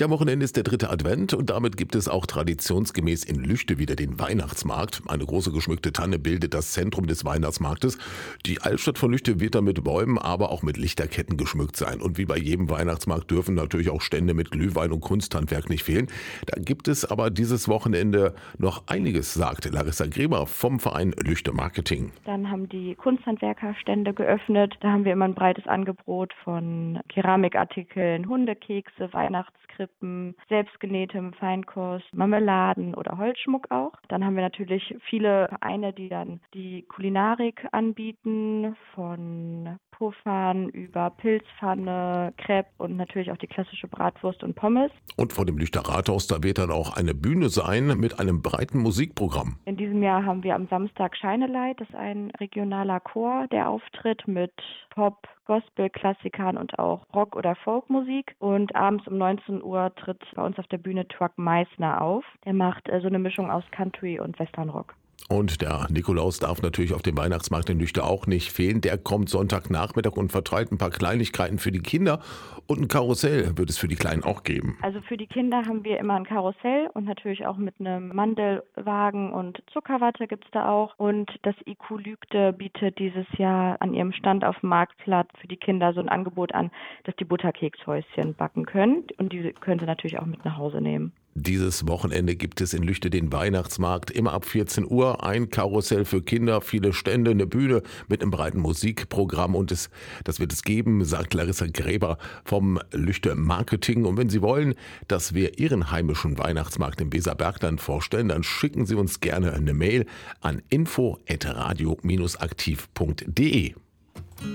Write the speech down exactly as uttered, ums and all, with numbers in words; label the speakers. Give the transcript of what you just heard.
Speaker 1: Ja, am Wochenende ist der dritte Advent und damit gibt es auch traditionsgemäß in Lüchte wieder den Weihnachtsmarkt. Eine große geschmückte Tanne bildet das Zentrum des Weihnachtsmarktes. Die Altstadt von Lüchte wird dann mit Bäumen, aber auch mit Lichterketten geschmückt sein. Und wie bei jedem Weihnachtsmarkt dürfen natürlich auch Stände mit Glühwein und Kunsthandwerk nicht fehlen. Da gibt es aber dieses Wochenende noch einiges, sagt Larissa Gräber vom Verein Lüchte Marketing.
Speaker 2: Dann haben die Kunsthandwerkerstände geöffnet. Da haben wir immer ein breites Angebot von Keramikartikeln, Hundekekse, Weihnachtskrippen, selbstgenähtem Feinkost, Marmeladen oder Holzschmuck auch. Dann haben wir natürlich viele Vereine, die dann die Kulinarik anbieten, von Puffern über Pilzpfanne, Crepe und natürlich auch die klassische Bratwurst und Pommes.
Speaker 1: Und vor dem Lüchter Rathaus, da wird dann auch eine Bühne sein mit einem breiten Musikprogramm.
Speaker 2: In diesem Jahr haben wir am Samstag Scheineleit, das ist ein regionaler Chor, der auftritt mit Pop, Gospel, Klassikern und auch Rock- oder Folkmusik. Und abends um neunzehn Uhr tritt bei uns auf der Bühne Truck Meissner auf. Der macht äh, so eine Mischung aus Country und Westernrock.
Speaker 1: Und der Nikolaus darf natürlich auf dem Weihnachtsmarkt in Lüchte auch nicht fehlen. Der kommt Sonntagnachmittag und verteilt ein paar Kleinigkeiten für die Kinder. Und ein Karussell wird es für die Kleinen auch geben.
Speaker 2: Also für die Kinder haben wir immer ein Karussell und natürlich auch mit einem Mandelwagen und Zuckerwatte gibt's da auch. Und das I Q Lügde bietet dieses Jahr an ihrem Stand auf dem Marktplatz für die Kinder so ein Angebot an, dass die Butterkekshäuschen backen können. Und diese können sie natürlich auch mit nach Hause nehmen.
Speaker 1: Dieses Wochenende gibt es in Lüchte den Weihnachtsmarkt, immer ab vierzehn Uhr, ein Karussell für Kinder, viele Stände, eine Bühne mit einem breiten Musikprogramm und es, das wird es geben, sagt Larissa Gräber vom Lüchte Marketing. Und wenn Sie wollen, dass wir Ihren heimischen Weihnachtsmarkt im Weserbergland vorstellen, dann schicken Sie uns gerne eine Mail an info at radio aktiv punkt de.